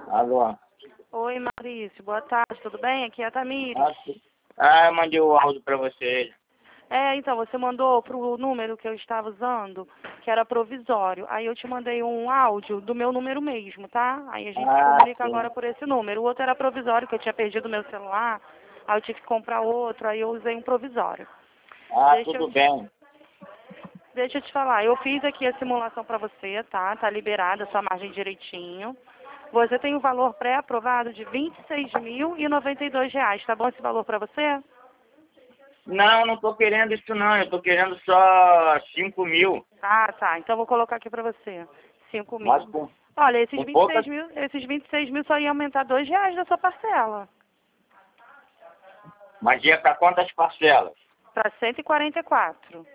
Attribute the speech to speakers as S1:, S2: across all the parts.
S1: Alô?
S2: Oi, Maurício. Boa tarde, tudo bem? Aqui é a Tamires.
S1: Eu mandei o áudio pra você.
S2: Então, você mandou pro número que eu estava usando, que era provisório. Aí eu te mandei um áudio do meu número mesmo, tá? Aí a gente se comunica
S1: Sim.
S2: agora por esse número. O outro era provisório, que eu tinha perdido meu celular. Aí eu tive que comprar outro, aí eu usei um provisório.
S1: Tudo bem.
S2: Deixa eu te falar, eu fiz aqui a simulação para você, tá? Tá liberada a sua margem direitinho. Você tem o valor pré-aprovado de R$ 26.092, tá bom esse valor para você?
S1: Não tô querendo isso não. Eu tô querendo só 5 mil.
S2: Tá. Então eu vou colocar aqui para você. 5
S1: Mas
S2: mil. Olha, esses
S1: com
S2: 26
S1: poucas...
S2: mil, esses 26 mil só ia aumentar R$ 2 da sua parcela.
S1: Mas ia pra quantas parcelas?
S2: Para 144.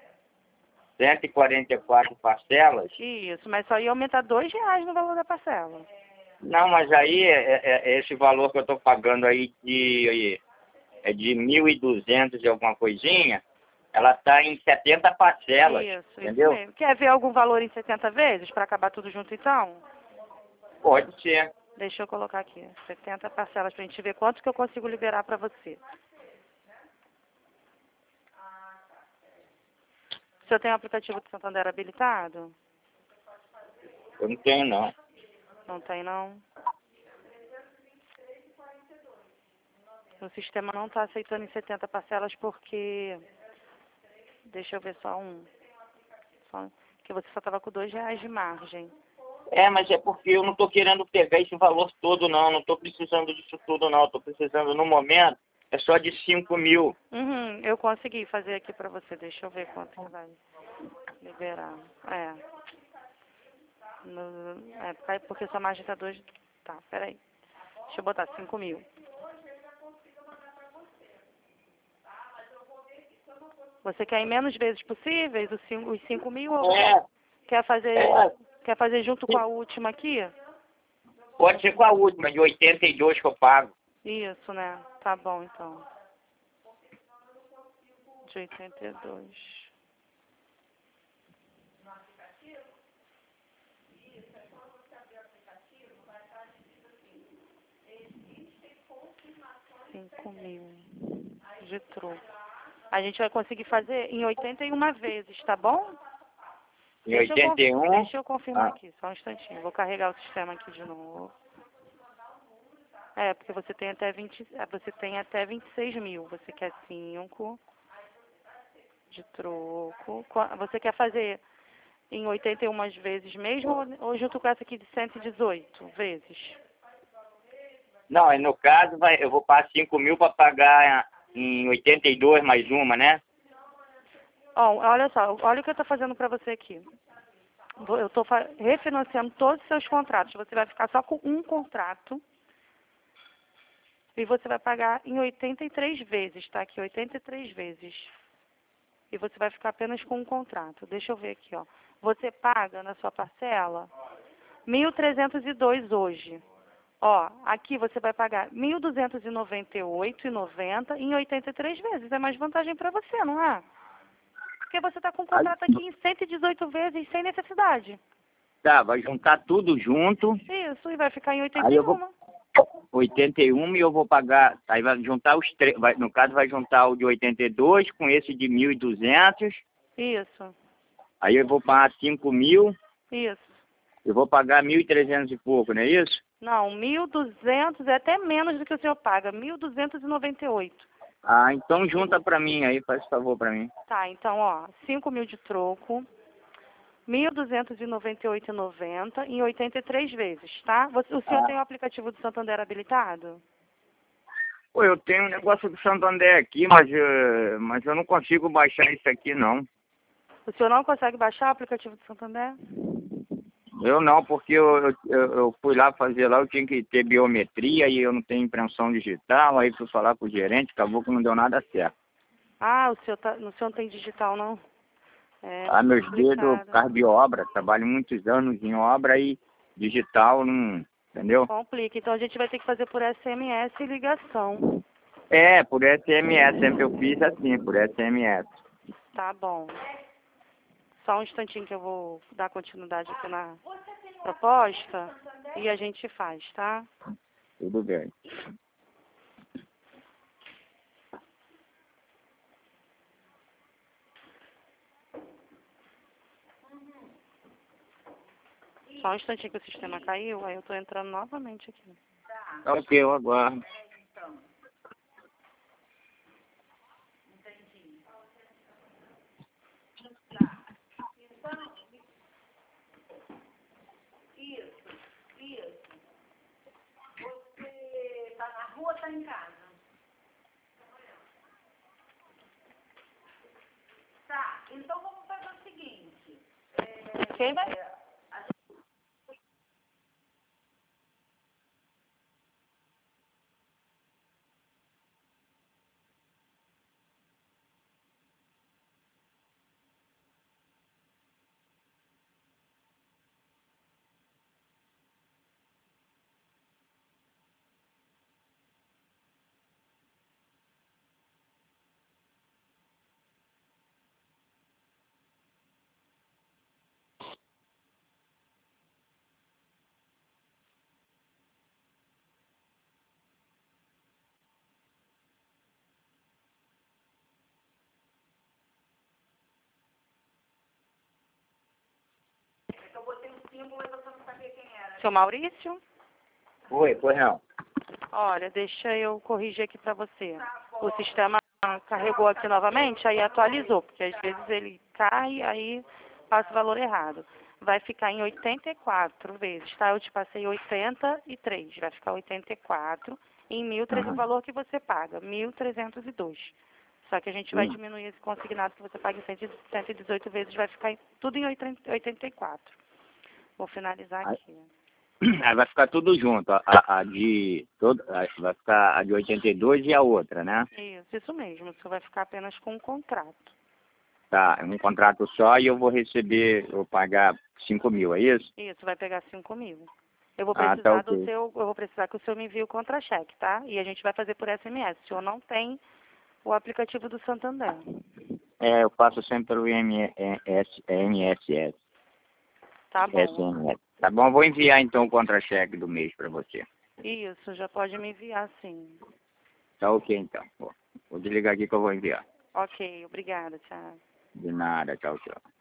S1: 144 parcelas?
S2: Isso, mas só ia aumentar R$ 2 no valor da parcela.
S1: Não, mas aí esse valor que eu tô pagando aí é de 1.200 e alguma coisinha. Ela tá em 70 parcelas,
S2: Isso
S1: entendeu?
S2: mesmo. Quer ver algum valor em 70 vezes para acabar tudo junto então?
S1: Pode ser.
S2: Deixa eu colocar aqui, 70 parcelas para a gente ver quanto que eu consigo liberar para você. O senhor tem o aplicativo do Santander habilitado?
S1: Eu não tenho não.
S2: Não tem, não? O sistema não está aceitando em 70 parcelas porque... Deixa eu ver só um. Que você só estava com R$ 2 de margem.
S1: Mas é porque eu não tô querendo pegar esse valor todo não. Não tô precisando disso tudo não. Tô precisando no momento, é só de 5 mil.
S2: Eu consegui fazer aqui para você. Deixa eu ver quanto que vai liberar. Porque sua margem está 2... Tá, peraí. Deixa eu botar 5 mil. Você quer em menos vezes possíveis os 5 mil ou quer fazer junto com a última aqui?
S1: Pode ser com a última, de 82 que eu pago.
S2: Isso, né? Tá bom, então. De 82. R$ 5.000 de troco. A gente vai conseguir fazer em 81 vezes, tá bom?
S1: Em 81?
S2: Deixa eu confirmar aqui, só um instantinho. Vou carregar o sistema aqui de novo. Porque você tem até 26 mil. Você quer 5 de troco. Você quer fazer em 81 vezes mesmo ou junto com essa aqui de 118 vezes?
S1: Não, no caso eu vou pagar 5 mil para pagar em 82 mais uma, né?
S2: Olha só, olha o que eu estou fazendo para você aqui. Eu estou refinanciando todos os seus contratos. Você vai ficar só com um contrato. E você vai pagar em 83 vezes, tá? Aqui, 83 vezes. E você vai ficar apenas com um contrato. Deixa eu ver aqui, ó. Você paga na sua parcela 1.302 hoje. Aqui você vai pagar 1.298,90 em 83 vezes. É mais vantagem para você, não é? Porque você está com um contrato aqui em 118 vezes sem necessidade.
S1: Tá, vai juntar tudo junto.
S2: Isso, e vai ficar em 81.
S1: Aí eu vou 81 e eu vou pagar, aí vai juntar os três, no caso vai juntar o de 82 com esse de 1.200.
S2: Isso.
S1: Aí eu vou pagar 5 mil.
S2: Isso.
S1: Eu vou pagar 1.300 e pouco, não é isso?
S2: Não, 1.200 é até menos do que o senhor paga, 1.298.
S1: Então junta pra mim aí, faz favor pra mim.
S2: Tá, então, 5 mil de troco, 1.298,90 em 83 vezes, tá? O senhor tem o aplicativo do Santander habilitado?
S1: Pô, eu tenho um negócio do Santander aqui, mas eu não consigo baixar isso aqui, não.
S2: O senhor não consegue baixar o aplicativo do Santander?
S1: Eu não, porque eu fui lá fazer lá, eu tinha que ter biometria e eu não tenho impressão digital, aí fui falar com o gerente, acabou que não deu nada certo.
S2: O senhor não tem digital, não?
S1: Meus dedos, por causa de obra, trabalho muitos anos em obra e digital não, entendeu?
S2: Complica, então a gente vai ter que fazer por SMS e ligação.
S1: Por SMS, sempre eu fiz assim, por SMS.
S2: Tá bom. Só um instantinho que eu vou dar continuidade aqui na... proposta e a gente faz, tá?
S1: Tudo bem.
S2: Só um instantinho que o sistema caiu, aí eu tô entrando novamente aqui.
S1: Ok, eu aguardo.
S3: Você tá na rua ou tá em casa? Tá, então vamos fazer o seguinte.
S2: Quem vai?
S3: Eu botei um símbolo e você não sabia quem era.
S2: Seu Maurício?
S1: Oi, pois não.
S2: Olha, deixa eu corrigir aqui para você. O sistema carregou aqui novamente, aí atualizou, porque às vezes ele cai, aí passa o valor errado. Vai ficar em 84 vezes, tá? Eu te passei 83, vai ficar 84 em 1.300, o valor que você paga, 1.302. Só que a gente vai diminuir esse consignado que você paga em 118 vezes, vai ficar tudo em 84. Vou finalizar aqui.
S1: Aí vai ficar tudo junto, vai ficar a de 82 e a outra, né?
S2: Isso mesmo. Você vai ficar apenas com um contrato.
S1: Tá, um contrato só e eu vou pagar 5.000, é isso?
S2: Isso, vai pegar 5.000. Eu vou
S1: Ah,
S2: precisar
S1: tá ok.
S2: eu vou precisar que o senhor me envie o contra-cheque, tá? E a gente vai fazer por SMS. O senhor não tem o aplicativo do Santander.
S1: É, eu faço sempre pelo INSS.
S2: Tá bom.
S1: SMS. Tá bom, vou enviar então o contra-cheque do mês para você.
S2: Isso, já pode me enviar sim.
S1: Tá ok então. Vou desligar aqui que eu vou enviar.
S2: Ok, obrigada, tchau.
S1: De nada, tchau, tchau.